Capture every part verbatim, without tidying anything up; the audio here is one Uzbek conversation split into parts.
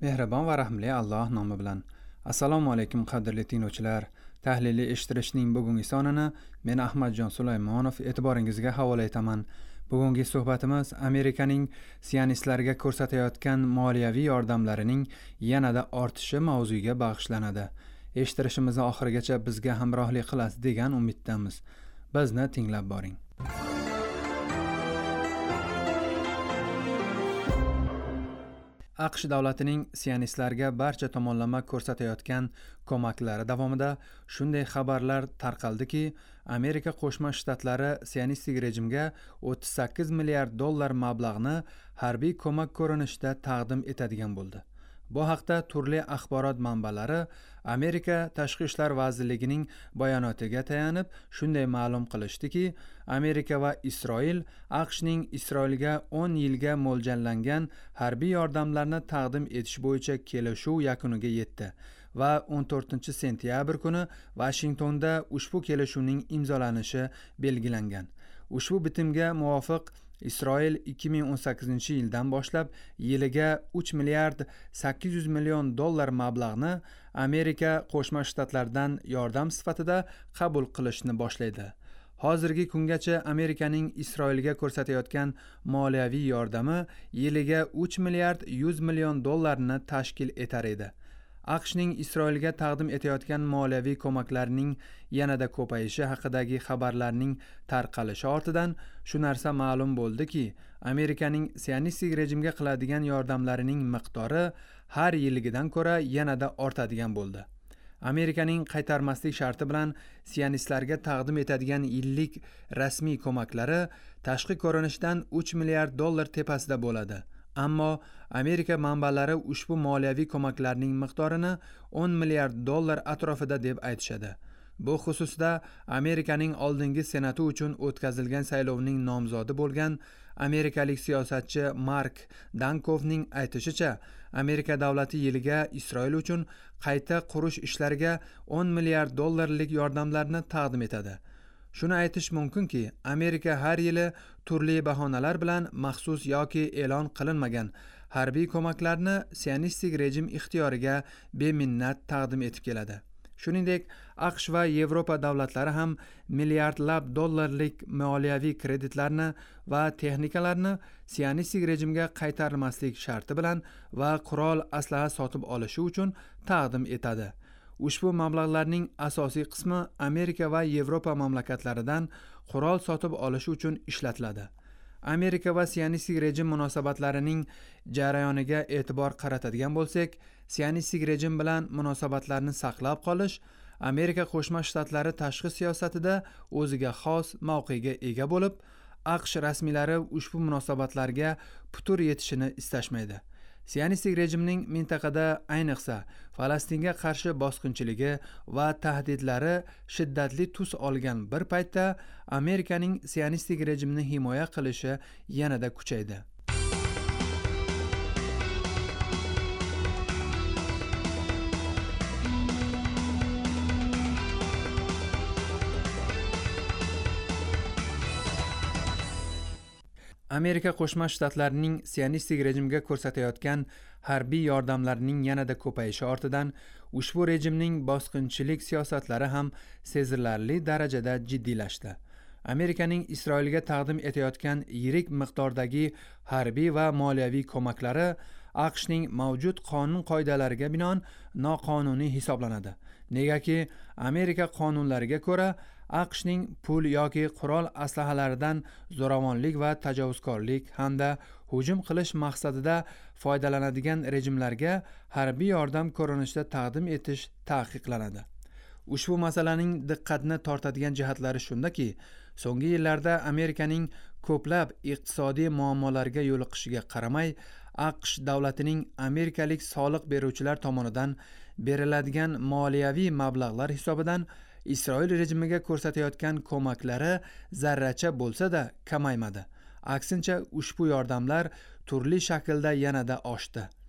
Mehribon va rahmli Alloh nomi bilan. Assalomu alaykum qadrli tinglovchilar. Tahliliy eshittirishning bugungi sonini men Ahmadjon Sulaymonov e'tiboringizga havola etaman. Bugungi suhbatimiz Amerikaning sionistlarga ko'rsatayotgan moliyaviy yordamlarining yanada ortishi mavzuiga bag'ishlanadi. Eshittirishimizni oxirigacha bizga hamrohlik qilasiz degan umiddamiz. Bizni tinglab boring. AQSh davlatining sionistlarga barcha tomonlama ko'rsatayotgan ko'maklari davomida shunday xabarlar tarqaldiki, Amerika Qo'shma Shtatlari sionistik rejimga o'ttiz sakkiz milliard dollar mablag'ni harbiy ko'mak ko'rinishida taqdim etadigan bo'ldi. Bu haqda turli axborot manbalari Amerika Tashqi ishlar vazirligining bayonotiga tayanib shunday ma'lum qilishdiki, Amerika va Isroil AQShning Isroilga o'n yilga mo'ljallangan harbiy yordamlarni taqdim etish bo'yicha kelishuv yakuniga yetdi va o'n to'rtinchi sentyabr kuni Vashingtonda ushbu kelishuvning imzolanishi belgilangan. Ushbu bitimga muvofiq Isroil ikki ming o'n sakkizinchi yildan boshlab yiliga uch milliard sakkiz yuz million dollar mablag'ni Amerika Qo'shma Shtatlaridan yordam sifatida qabul qilishni boshlaydi. Hozirgi kungacha Amerikaning Isroilga ko'rsatayotgan moliyaviy yordami yiliga uch milliard yuz million dollarni tashkil etar edi. AQShning Isroilga taqdim etayotgan moliyaviy ko'maklarining yanada ko'payishi haqidagi xabarlarning tarqalishi ortidan shu narsa ma'lum bo'ldiki, Amerikaning sionistik rejimga qiladigan yordamlarining miqdori har yilgidan ko'ra yanada ortadigan bo'ldi. Amerikaning qaytarmaslik sharti bilan sionistlarga taqdim etadigan yillik rasmiy ko'maklari tashqi ko'rinishdan uch milliard dollar tepasida bo'ladi. Ammo Amerika manbalari ushbu moliyaviy ko'maklarning miqdorini o'n milliard dollar atrofida deb aytishadi. Bu xususda Amerikaning oldingi senati uchun o'tkazilgan saylovning nomzodi bo'lgan amerikalik siyosatchi Mark Dankovning aytishicha, Amerika davlati yiliga Isroil uchun qayta qurish ishlariga o'n milliard dollarlik yordamlarni taqdim etadi. Shuni aytish mumkinki, Amerika har yili turli bahonalar bilan maxsus yoki e'lon qilinmagan harbiy ko'maklarni sionistik rejim ixtiyoriga beminnat taqdim etib keladi. Shuningdek, AQSh va Yevropa davlatlari ham milliardlab dollarlik moliyaviy kreditlarni va texnikalarni sionistik rejimga qaytarilmaslik sharti bilan va qurol aslaha sotib olishi uchun taqdim etadi. Ushbu mablag'larning asosiy qismi Amerika va Yevropa mamlakatlaridan qurol sotib olish uchun ishlatiladi. Amerika va sionistik rejim munosabatlarining jarayoniga e'tibor qaratadigan bo'lsak, sionistik rejim bilan munosabatlarni saqlab qolish Amerika Qo'shma Shtatlari tashqi siyosatida o'ziga xos mavqega ega bo'lib, AQSh rasmiylari ushbu munosabatlarga putur yetishini istashmaydi. Sionistik rejimning mintaqada, ayniqsa Falastinga qarshi bosqinchiligi va tahdidlari shiddatli tus olgan bir paytda Amerikaning sionistik rejimni himoya qilishi yanada kuchaydi. Amerika Qo'shma Shtatlarining sionistik rejimga ko'rsatayotgan harbiy yordamlarining yanada ko'payishi ortidan ushbu rejimning bosqinchilik siyosatlari ham sezilarli darajada jiddiylashdi. Amerikaning Isroilga taqdim etayotgan yirik miqdordagi harbiy va moliyaviy ko'maklari AQShning mavjud qonun qoidalariga binoan noqonuniy hisoblanadi. Negaki, Amerika qonunlariga ko'ra AQShning pul yoki qurol aslahalaridan zo'ravonlik va tajovuzkorlik hamda hujum qilish maqsadida foydalanadigan rejimlarga harbiy yordam ko'rinishida taqdim etish taqiqlanadi. Ushbu masalaning diqqatni tortadigan jihatlari shundaki, so'nggi yillarda Amerikaning ko'plab iqtisodiy muammolarga yo'liqishiga qaramay, AQSh davlatining amerikalik soliq beruvchilar tomonidan beriladigan moliyaviy mablag'lar hisobidan Isroil rejimiga ko'rsatayotgan ko'maklari zarracha bo'lsa-da kamaymadi. Aksincha, ushbu yordamlar turli shaklda yanada oshdi.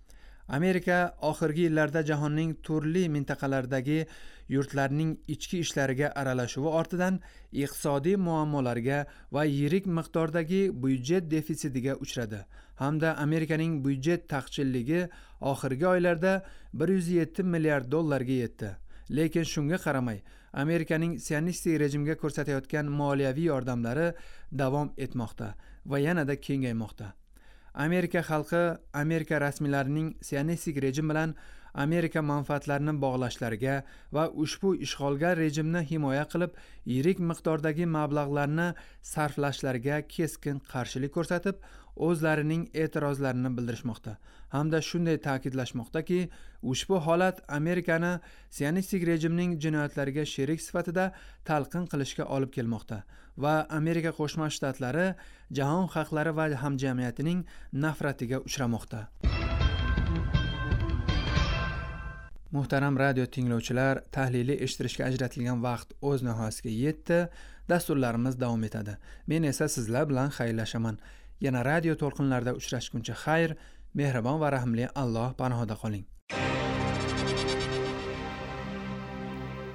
Amerika oxirgi yillarda jahonning turli mintaqalaridagi yurtlarning ichki ishlariga aralashuvi ortidan iqtisodiy muammolarga va yirik miqdordagi byudjet defitsitiga uchradi hamda Amerikaning byudjet taqchilligi oxirgi oylarda bir yuz yetti milliard dollarga yetdi. Lekin shunga qaramay, Amerikaning sionistik rejimga ko'rsatayotgan moliyaviy yordamlari davom etmoqda va yanada kengaymoqda. Amerika xalqi Amerika rasmiylarining sionistik rejim bilan Amerika manfaatlarini bog'lashlariga va ushbu ishg'olgar rejimni himoya qilib, yirik miqdordagi mablag'larni sarflashlariga keskin qarshilik ko'rsatib, o'zlarining e'tirozlarini bildirishmoqda hamda shunday ta'kidlashmoqdaki, ushbu holat Amerikani sionistik rejimning jinoyatlariga sherik sifatida talqin qilishga olib kelmoqda va Amerika Qo'shma Shtatlari jahon xalqlari va hamjamiyatining nafratiga uchramoqda. Muhtaram radio tinglovchilar, tahliliy eshittirishga ajratilgan vaqt o'z nihoyasiga yetdi. Dasturlarimiz davom etadi. Men esa sizlar bilan xayrlashaman. Yana radio to'lqinlarida uchrashguncha xayr, mehribon va rahmli Alloh panohida qoling.